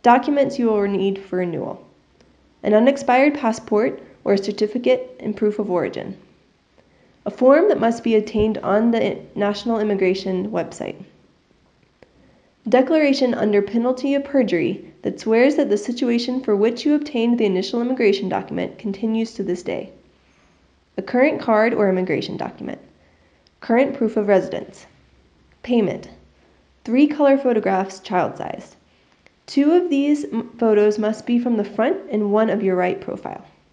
Documents you will need for renewal. An unexpired passport or a certificate and proof of origin. A form that must be obtained on the National Immigration website. Declaration under penalty of perjury that swears that the situation for which you obtained the initial immigration document continues to this day. A current card or immigration document. Current proof of residence. Payment. 3 color photographs, child size. 2 of these photos must be from the front and 1 of your right profile.